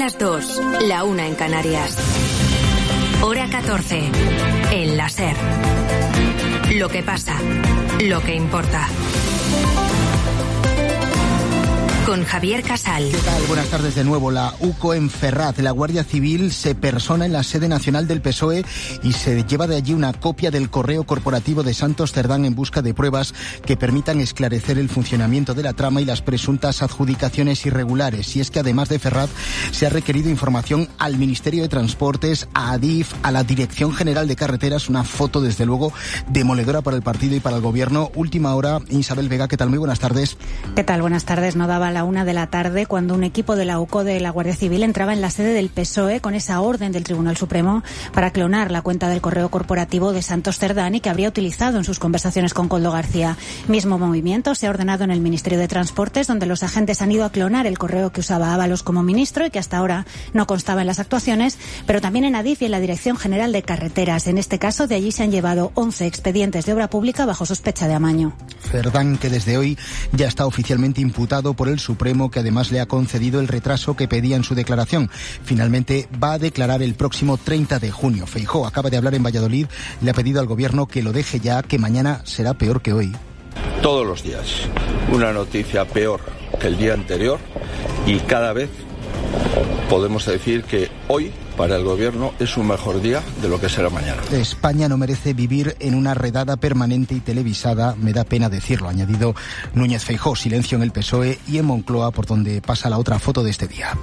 las 2, la 1 en Canarias. Hora 14, en la SER. Lo que pasa, lo que importa. Con Javier Casal. ¿Qué tal? Buenas tardes de nuevo. La UCO en Ferraz, la Guardia Civil se persona en la sede nacional del PSOE y se lleva de allí una copia del correo corporativo de Santos Cerdán en busca de pruebas que permitan esclarecer el funcionamiento de la trama y las presuntas adjudicaciones irregulares. Y es que además de Ferraz se ha requerido información al Ministerio de Transportes, a Adif, a la Dirección General de Carreteras. Una foto desde luego demoledora para el partido y para el gobierno. Última hora, Isabel Vega, ¿qué tal? Muy buenas tardes. ¿Qué tal? Buenas tardes. No daba la 1 de la tarde cuando un equipo de la UCO de la Guardia Civil entraba en la sede del PSOE con esa orden del Tribunal Supremo para clonar la cuenta del correo corporativo de Santos Cerdán y que habría utilizado en sus conversaciones con Koldo García. Mismo movimiento se ha ordenado en el Ministerio de Transportes, donde los agentes han ido a clonar el correo que usaba Ábalos como ministro y que hasta ahora no constaba en las actuaciones, pero también en Adif y en la Dirección General de Carreteras. En este caso, de allí se han llevado 11 expedientes de obra pública bajo sospecha de amaño. Cerdán, que desde hoy ya está oficialmente imputado por el Supremo, que además le ha concedido el retraso que pedía en su declaración. Finalmente va a declarar el próximo 30 de junio. Feijóo acaba de hablar en Valladolid, le ha pedido al gobierno que lo deje ya, que mañana será peor que hoy. Todos los días una noticia peor que el día anterior y cada vez podemos decir que hoy para el gobierno es un mejor día de lo que será mañana. España no merece vivir en una redada permanente y televisada, me da pena decirlo, ha añadido Núñez Feijóo. Silencio en el PSOE y en Moncloa, por donde pasa la otra foto de este día.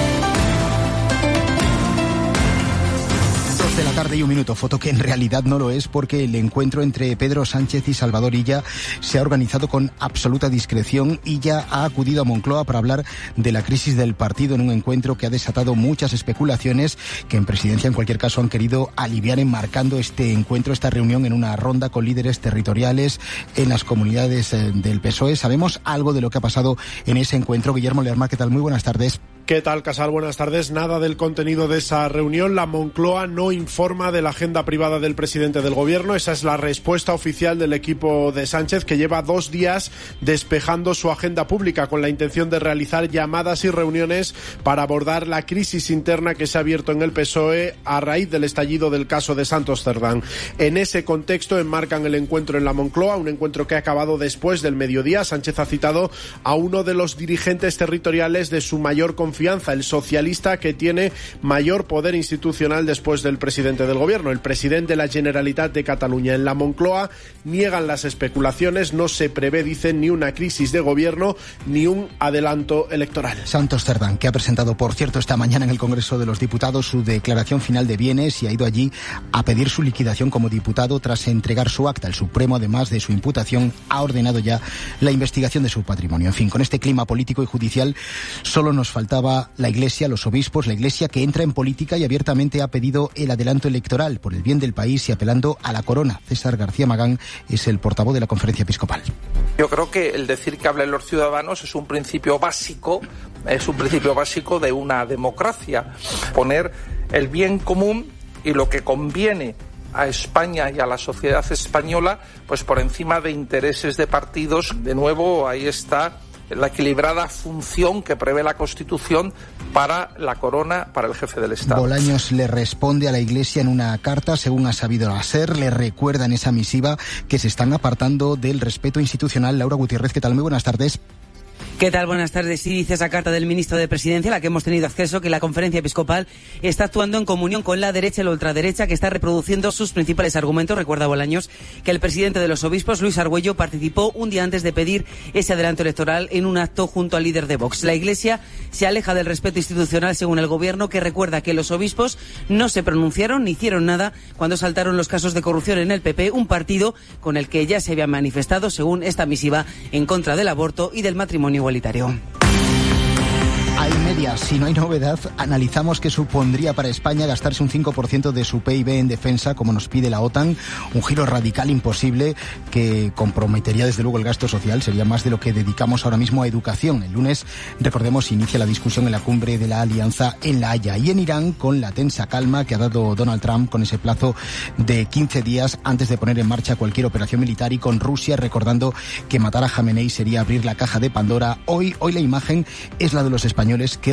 De la tarde y 1 minuto, foto que en realidad no lo es porque el encuentro entre Pedro Sánchez y Salvador Illa se ha organizado con absoluta discreción. Illa ha acudido a Moncloa para hablar de la crisis del partido en un encuentro que ha desatado muchas especulaciones que en presidencia en cualquier caso han querido aliviar enmarcando este encuentro, esta reunión en una ronda con líderes territoriales en las comunidades del PSOE. ¿Sabemos algo de lo que ha pasado en ese encuentro? Guillermo Lerma, ¿qué tal? Muy buenas tardes. ¿Qué tal, Casal? Buenas tardes. Nada del contenido de esa reunión. La Moncloa no informa de la agenda privada del presidente del gobierno. Esa es la respuesta oficial del equipo de Sánchez, que lleva 2 días despejando su agenda pública con la intención de realizar llamadas y reuniones para abordar la crisis interna que se ha abierto en el PSOE a raíz del estallido del caso de Santos Cerdán. En ese contexto enmarcan el encuentro en la Moncloa, un encuentro que ha acabado después del mediodía. Sánchez ha citado a uno de los dirigentes territoriales de su mayor confianza, el socialista que tiene mayor poder institucional después del presidente del gobierno, el presidente de la Generalitat de Cataluña. En la Moncloa niegan las especulaciones, no se prevé, dicen, ni una crisis de gobierno ni un adelanto electoral. Santos Cerdán, que ha presentado, por cierto, esta mañana en el Congreso de los Diputados su declaración final de bienes y ha ido allí a pedir su liquidación como diputado tras entregar su acta. El Supremo, además de su imputación, ha ordenado ya la investigación de su patrimonio. En fin, con este clima político y judicial solo nos faltaba la Iglesia, los obispos, la Iglesia que entra en política y abiertamente ha pedido el adelanto electoral por el bien del país y apelando a la corona. César García Magán es el portavoz de la Conferencia Episcopal. Yo creo que el decir que hablen los ciudadanos es un principio básico de una democracia. Poner el bien común y lo que conviene a España y a la sociedad española, pues por encima de intereses de partidos. De nuevo, ahí está la equilibrada función que prevé la Constitución para la corona, para el jefe del Estado. Bolaños le responde a la Iglesia en una carta, según ha sabido hacer, le recuerda en esa misiva que se están apartando del respeto institucional. Laura Gutiérrez, ¿qué tal? Muy buenas tardes. ¿Qué tal? Buenas tardes. Sí, dice esa carta del ministro de Presidencia, a la que hemos tenido acceso, que la Conferencia Episcopal está actuando en comunión con la derecha y la ultraderecha, que está reproduciendo sus principales argumentos. Recuerda Bolaños que el presidente de los obispos, Luis Argüello, participó un día antes de pedir ese adelanto electoral en un acto junto al líder de Vox. La Iglesia se aleja del respeto institucional, según el gobierno, que recuerda que los obispos no se pronunciaron ni hicieron nada cuando saltaron los casos de corrupción en el PP, un partido con el que ya se había manifestado, según esta misiva, en contra del aborto y del matrimonio igualitario. Hay medias, si no hay novedad, analizamos qué supondría para España gastarse un 5% de su PIB en defensa, como nos pide la OTAN, un giro radical imposible que comprometería desde luego el gasto social, sería más de lo que dedicamos ahora mismo a educación. El lunes, recordemos, inicia la discusión en la cumbre de la Alianza en La Haya. Y en Irán, con la tensa calma que ha dado Donald Trump con ese plazo de 15 días antes de poner en marcha cualquier operación militar, y con Rusia recordando que matar a Jamenei sería abrir la caja de Pandora. Hoy la imagen es la de los españoles que